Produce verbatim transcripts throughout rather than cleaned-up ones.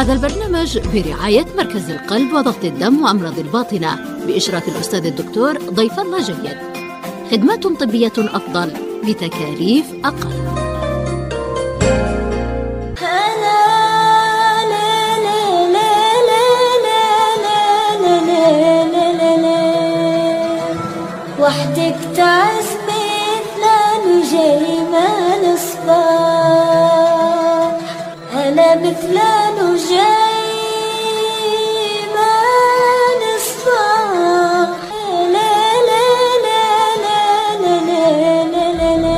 هذا البرنامج برعاية مركز القلب وضغط الدم وأمراض الباطنة بإشراف الأستاذ الدكتور ضيف الله جيد. خدمات طبية أفضل بتكاليف أقل. وحدك تعز مثل جاي ما الصباح، أنا مثل جاي ما الصباح. لا لا لا لا لا لا لا لا.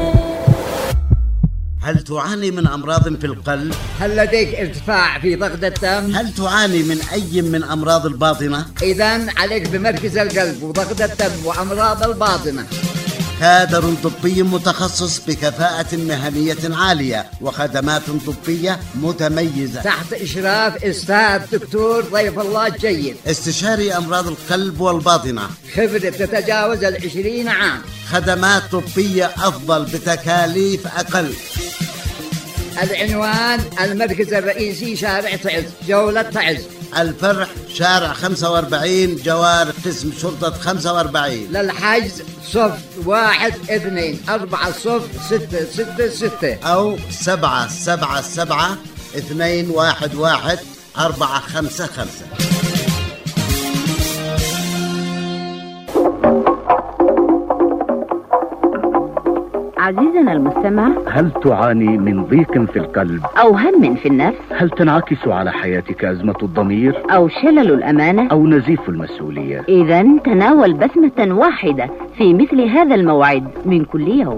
هل تعاني من أمراض في القلب؟ هل لديك ارتفاع في ضغط الدم؟ هل تعاني من أي من أمراض الباطنة؟ إذن عليك بمركز القلب وضغط الدم وأمراض الباطنة. كادر طبي متخصص بكفاءة مهنية عالية وخدمات طبية متميزة تحت إشراف أستاذ دكتور ضيف الله جيد، استشاري أمراض القلب والباطنة، خبرة تتجاوز العشرين عام، خدمات طبية أفضل بتكاليف أقل. العنوان المركز الرئيسي شارع تعز، جولة تعز. الفرع شارع خمسة وأربعين جوار قسم شرطة خمسة وأربعين. للحجز صفر واحد اثنين أربعة صفر ستة ستة ستة أو سبعة سبعة سبعة اثنين واحد واحد أربعة خمسة خمسة. عزيزنا المستمع، هل تعاني من ضيق في القلب أو هم في النفس؟ هل تنعكس على حياتك أزمة الضمير أو شلل الأمانة أو نزيف المسؤولية؟ إذن تناول بسمة واحدة في مثل هذا الموعد من كل يوم.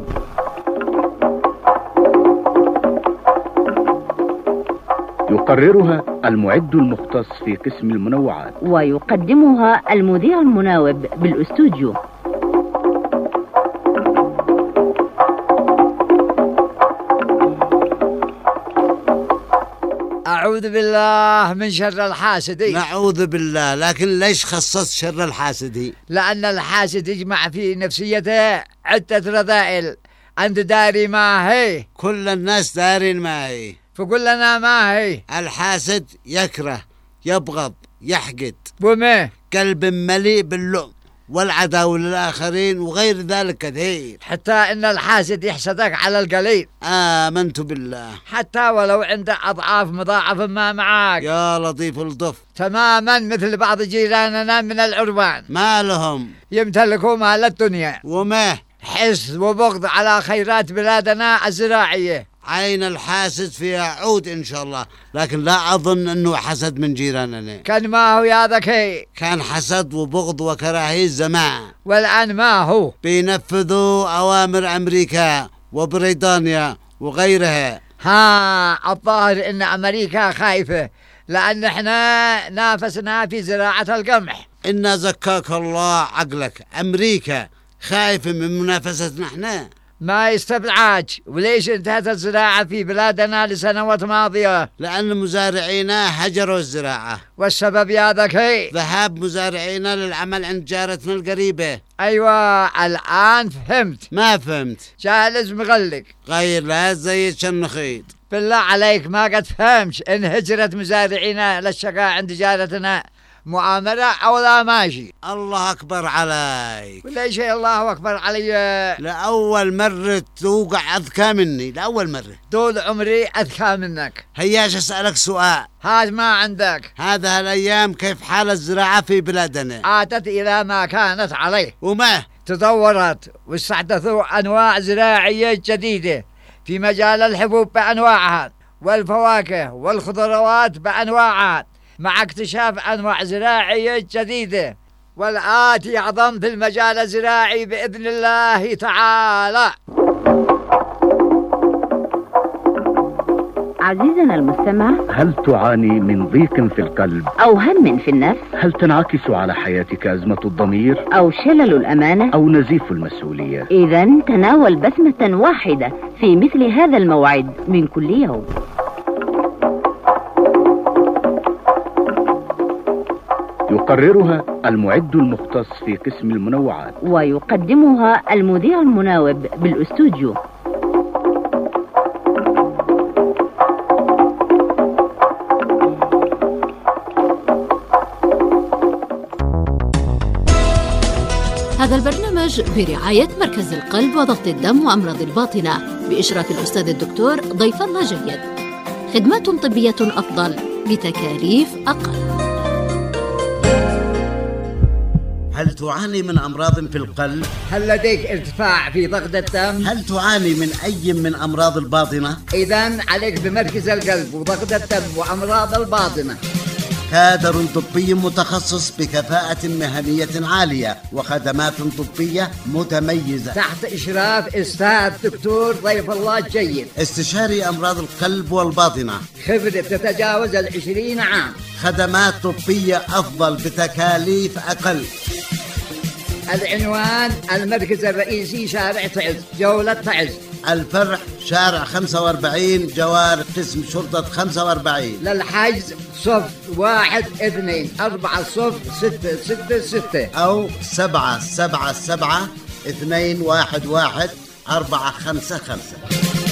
يقررها المعد المختص في قسم المنوعات ويقدمها المذيع المناوب بالأستوديو. أعوذ بالله من شر الحاسدين. نعوذ بالله، لكن ليش خصصت شر الحاسدين؟ لأن الحاسد يجمع في نفسيته عدة رذائل. أنت داري ما هي؟ كل الناس دارين ما هي، فقل لنا ما هي. الحاسد يكره، يبغض، يحقد، وما قلب مليء باللؤم والعداوة للآخرين وغير ذلك كثير، حتى إن الحاسد يحسدك على القليل. آمنت بالله، حتى ولو عنده أضعاف مضاعفة ما معاك. يا لطيف الضف، تماما مثل بعض جيراننا من العربان، ما لهم يمتلكوا مال الدنيا وما حس وبغض على خيرات بلادنا الزراعية. عين الحاسد فيها عود إن شاء الله، لكن لا أظن أنه حسد من جيراننا. كان ما هو يا ذكي؟ كان حسد وبغض وكراهية زمان، والآن ما هو؟ بينفذوا أوامر أمريكا وبريطانيا وغيرها. ها، الظاهر إن أمريكا خايفة لأن إحنا نافسنا في زراعة القمح. إن زكاك الله عقلك، أمريكا خايفة من منافستنا إحنا؟ ما يستبعد. وليش انتهت الزراعة في بلادنا لسنوات ماضية؟ لأن مزارعينا هجروا الزراعة. والسبب يا ذكي؟ ذهاب مزارعينا للعمل عند جارتنا القريبة. أيوة، الآن فهمت. ما فهمت؟ جالس مغلق غير لا زي الشنخيط. بالله عليك ما قد فهمت إن هجرة مزارعينا للشقاء عند جارتنا مؤامرة أو لا ماشي؟ الله أكبر عليك. ولا شيء الله أكبر علي. لأول مرة توقع أذكى مني، لأول مرة. طول عمري أذكى منك. هياش أسألك سؤال. هذا ما عندك. هذا الأيام كيف حال الزراعة في بلادنا؟ عادت إلى ما كانت عليه. وما تطورت واستحدثوا أنواع زراعية جديدة في مجال الحبوب بأنواعها والفواكه والخضروات بأنواعها، مع اكتشاف أنواع زراعية جديدة والآتي أعظم في المجال الزراعي بإذن الله تعالى. عزيزنا المستمع، هل تعاني من ضيق في القلب أو هم في النفس؟ هل تنعكس على حياتك أزمة الضمير أو شلل الأمانة أو نزيف المسؤولية؟ إذن تناول بسمة واحدة في مثل هذا الموعد من كل يوم. يقررها المعد المختص في قسم المنوعات ويقدمها المذيع المناوب بالأستوديو. هذا البرنامج برعاية مركز القلب وضغط الدم وأمراض الباطنة بإشراف الأستاذ الدكتور ضيف الله جيد. خدمات طبية أفضل بتكاليف أقل. هل تعاني من أمراض في القلب؟ هل لديك ارتفاع في ضغط الدم؟ هل تعاني من أي من أمراض الباطنة؟ إذن عليك بمركز القلب وضغط الدم وأمراض الباطنة. كادر طبي متخصص بكفاءة مهنية عالية وخدمات طبية متميزة تحت إشراف أستاذ دكتور ضيف الله جيد، استشاري أمراض القلب والباطنة، خبرة تتجاوز العشرين عام، خدمات طبية أفضل بتكاليف أقل. العنوان المركز الرئيسي شارع تعز، جولة تعز. الفرع شارع خمسة وأربعين جوار قسم شرطة خمسة وأربعين. للحجز صف واحد اثنين أربعة صف ستة ستة ستة أو سبعة سبعة سبعة اثنين واحد واحد أربعة خمسة خمسة.